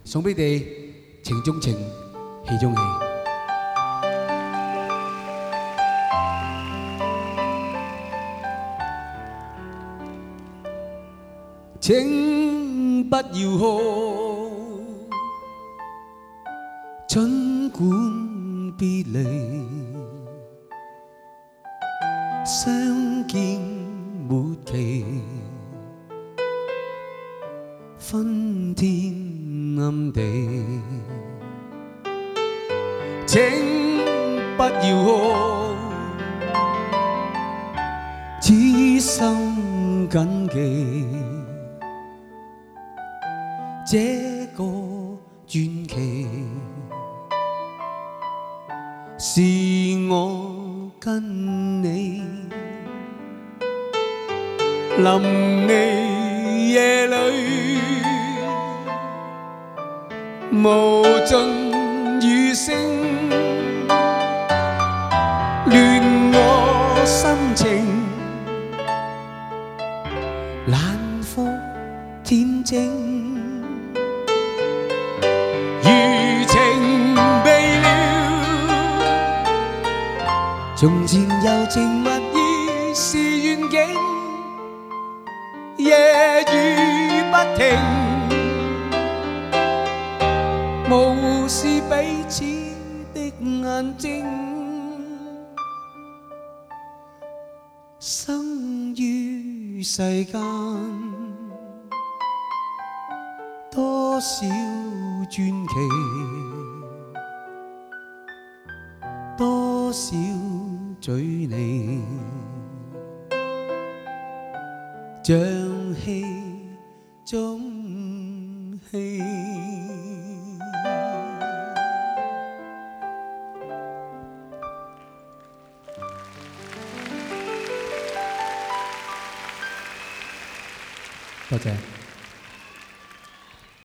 送俾你情中情，戲中戲。請不要哭，儘管別離，相見沒期，分天暗地。請不要哭，此生謹記。這個傳奇是我跟你臨離夜裏，無盡雨聲亂我心情，冷酷恬靜。從前柔情蜜意是願景，夜雨不停，無視彼此的眼睛，生於世間，多少傳奇，多少嘴你，像戲中戲。多謝。